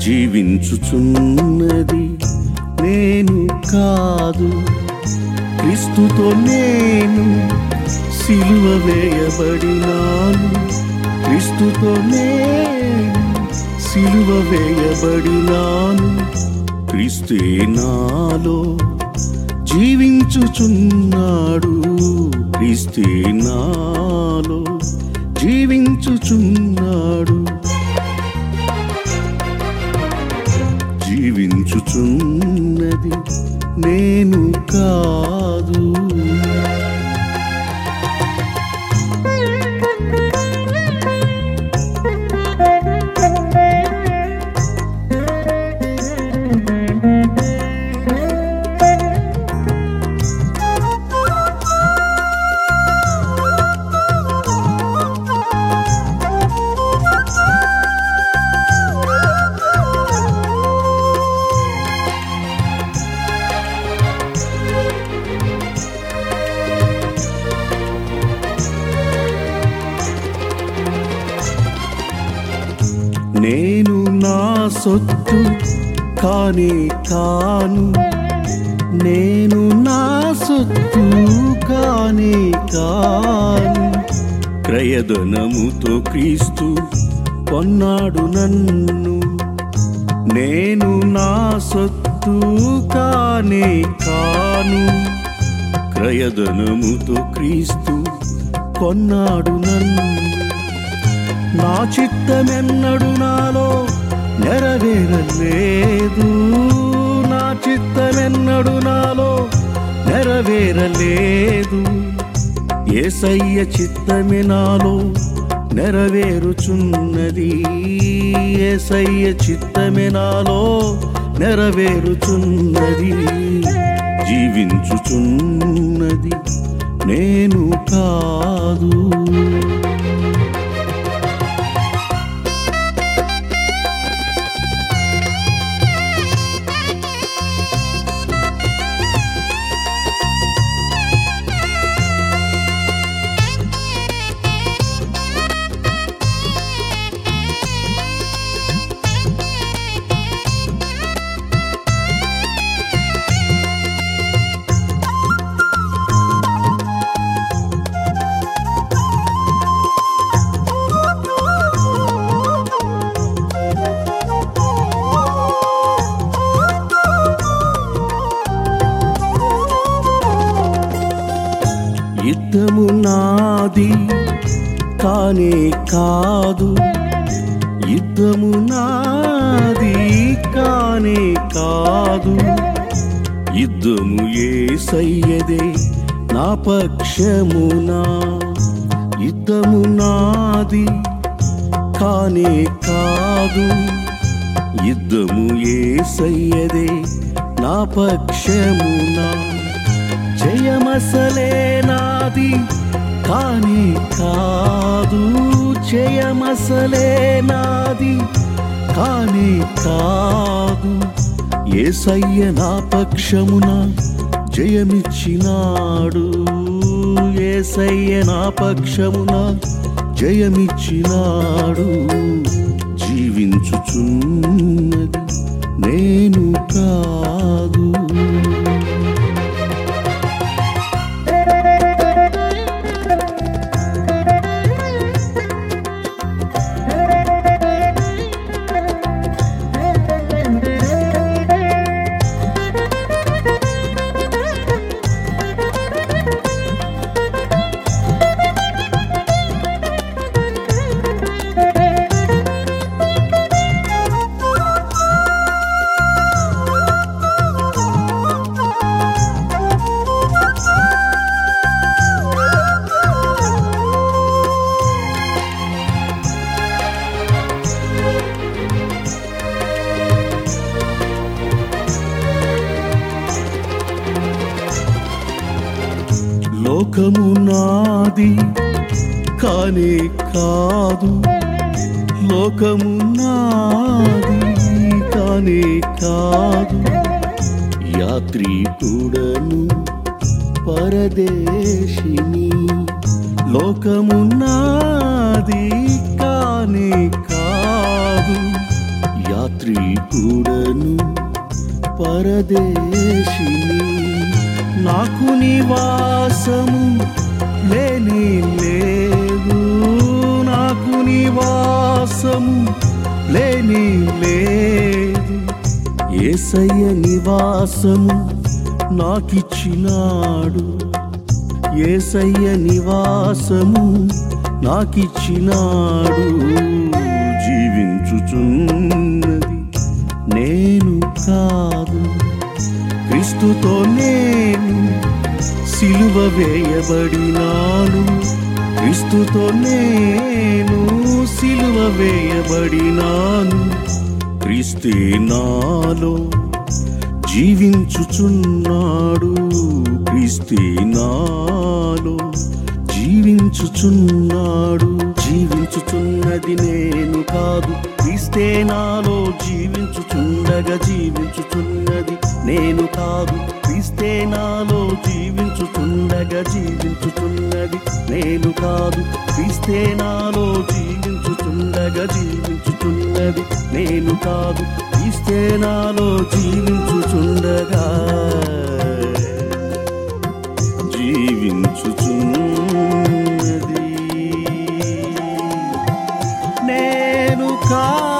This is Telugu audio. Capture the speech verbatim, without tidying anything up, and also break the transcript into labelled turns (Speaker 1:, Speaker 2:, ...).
Speaker 1: జీవించుచున్నది నేను కాదు, క్రీస్తుతో నేను సిలువ వేయబడినాను. క్రీస్తుతో నేను సిలువ వేయబడినాను. క్రీస్తే నాలో జీవించుచున్నాడు. క్రీస్తే నాలో జీవించుచున్నాడు. జీవించుచున్నది నేను కాదు. నేను నా సొత్తు కానే కాను, నేను నా సొత్తు కానే కాను. క్రయధనముతో క్రీస్తు కొన్నాడు నన్ను. నేను నా సొత్తు కానే కాను. క్రయధనముతో క్రీస్తు కొన్నాడు నన్ను. నా చిత్తమెన్నడు నాలో నెరవేరలేదు. నా చిత్తమెన్నడు నాలో నెరవేరలేదు. యేసయ్య చిత్తమే నాలో నెరవేరుచున్నది. యేసయ్య చిత్తమే నాలో నెరవేరుచున్నది. జీవించుచున్నది నేను కాదు. యుద్ధము నాది కానే కాదు. యుద్ధము నాది కానే కాదు. యుద్ధము యేసయ్యదే నా పక్షమునా. యుద్ధము నాది కానే కాదు. యుద్ధము యేసయ్యదే నా పక్షమునా. జయమసలే నాది కానే కాదు. జయమసలే నాది కానే కాదు. యేసయ్య నా పక్షమున జయమిచ్చినాడు. యేసయ్య నా పక్షమున జయమిచ్చినాడు. జీవించుచున్నది నేను కాదు. లోకము నాది కానే కాదు. లోకము నాది కానే కాదు. యాత్రికుడను పరదేశిని. లోకము నాది కానే కాదు. యాత్రి పరదేశిని, నాకు నివాసము లేనే లేదు, నాకు నివాసము లేనే లేదు. యేసయ్య నివాసము నాకిచ్చినాడు, యేసయ్య నివాసము నాకిచ్చినాడు. జీవించుచున్నది నేను కాదు, క్రీస్తుతో నేను సిలువ వేయబడినాను, క్రీస్తుతో నేను సిలువ వేయబడినాను. క్రీస్తే నాలో జీవించుచున్నాడు, క్రీస్తే నాలో జీవించుచున్నాడు. జీవించుచున్నది నేను కాదు, క్రీస్తే నాలో జీవించుచుండగా, జీవించుచున్నది నేను కాదు, క్రీస్తే నాలో జీవించుచుండగా, జీవించుచున్నది నేను కాదు, క్రీస్తే నాలో జీవించుచుండగా, జీవించుచున్నది నేను కాదు, క్రీస్తే నాలో జీవించుచుండగా జీవించుచున్నది నేను కాదు.